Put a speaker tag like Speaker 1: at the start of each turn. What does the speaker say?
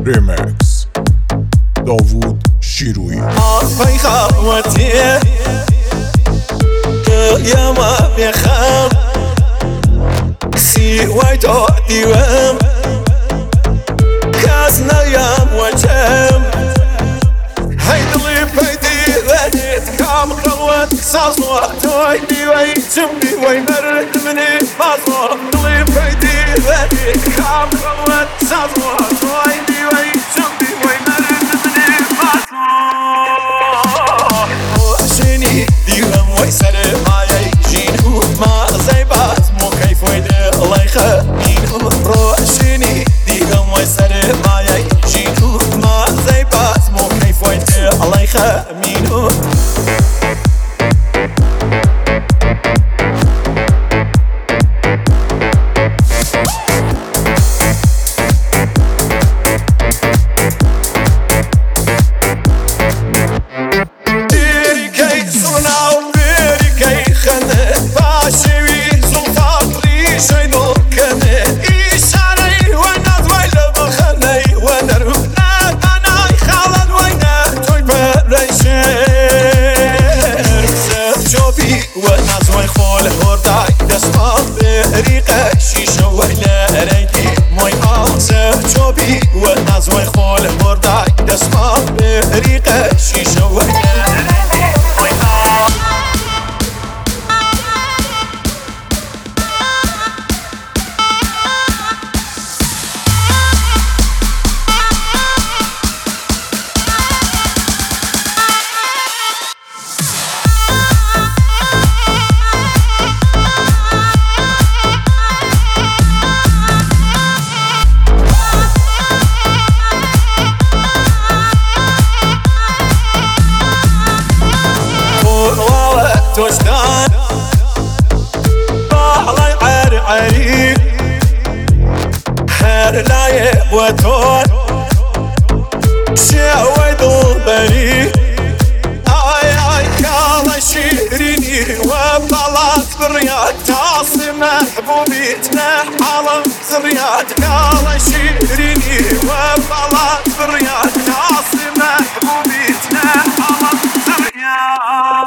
Speaker 1: ریمکس داوود شیرویی.
Speaker 2: آفای خواتیه یا ما بخم سی وای تو دیوم کس نیم و چم هی دلی پیدی ودید کام قوت سازوا توی دیوی چم دیوی مرد منی بازوا دلی پیدی ودید کام قوت سازوا توی دیوی چم دیوی مرد منی بازوا وشنی دیوم وی سر مایه جینو ما زیبات مو کیف ویده الله خمینو روشنی دیوم وی سر مایه جینو ما زیبات مو کیف ویده الله خمینو ونازوي خول هورداي دسمال بريقة شيشة ولا ريدي موي آسف جوبي ونازوي خول هورداي دسمال بريقة شيشة ولا ريدي موي توستان باعلي عرعري هر لايب وتون شاوي ضلبري اي كالا شيريني وبطلات بالرياض تعصي محبوبي تنح عالم زرياد كالا شيريني وبطلات بالرياض تعصي محبوبي تنح عالم زرياد